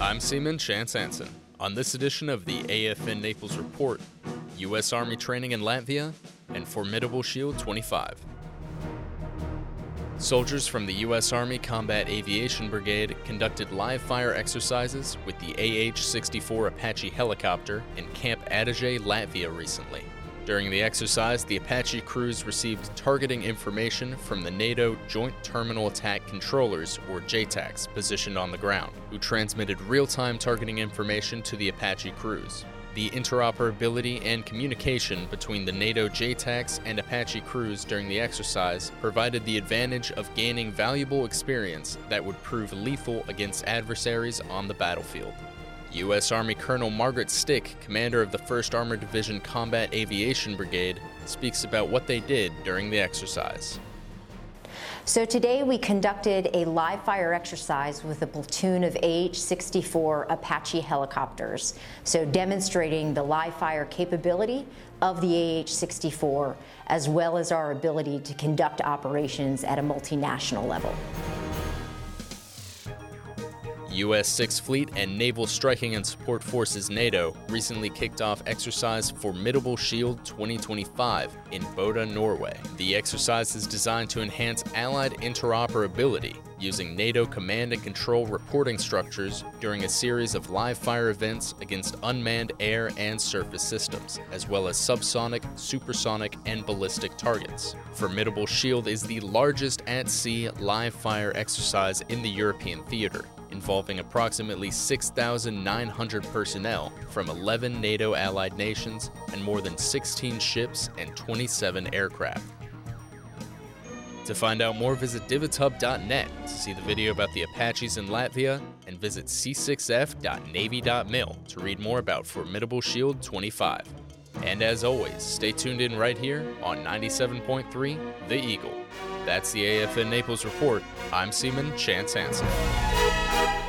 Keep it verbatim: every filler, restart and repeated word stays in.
I'm Seaman Chance Hansen. On this edition of the A F N Naples Report, U S Army training in Latvia, and Formidable Shield twenty-five. Soldiers from the U S Army Combat Aviation Brigade conducted live-fire exercises with the A H sixty-four Apache helicopter in Camp Adige, Latvia recently. During the exercise, the Apache crews received targeting information from the NATO Joint Terminal Attack Controllers, or J TACs, positioned on the ground, who transmitted real-time targeting information to the Apache crews. The interoperability and communication between the NATO J TACs and Apache crews during the exercise provided the advantage of gaining valuable experience that would prove lethal against adversaries on the battlefield. U S Army Colonel Margaret Stick, commander of the first Armored Division Combat Aviation Brigade, speaks about what they did during the exercise. So today we conducted a live fire exercise with a platoon of A H sixty-four Apache helicopters, so demonstrating the live fire capability of the A H sixty-four as well as our ability to conduct operations at a multinational level. U S Sixth Fleet and Naval Striking and Support Forces NATO recently kicked off exercise Formidable Shield twenty twenty-five in Bodø, Norway. The exercise is designed to enhance Allied interoperability using NATO command and control reporting structures during a series of live-fire events against unmanned air and surface systems, as well as subsonic, supersonic, and ballistic targets. Formidable Shield is the largest at-sea live-fire exercise in the European theater, involving approximately six thousand nine hundred personnel from eleven NATO allied nations and more than sixteen ships and twenty-seven aircraft. To find out more, visit Divot Hub dot net to see the video about the Apaches in Latvia, and visit C six F dot Navy dot mil to read more about Formidable Shield twenty-five. And as always, stay tuned in right here on ninety-seven point three The Eagle. That's the A F N Naples Report. I'm Seaman Chance Hansen.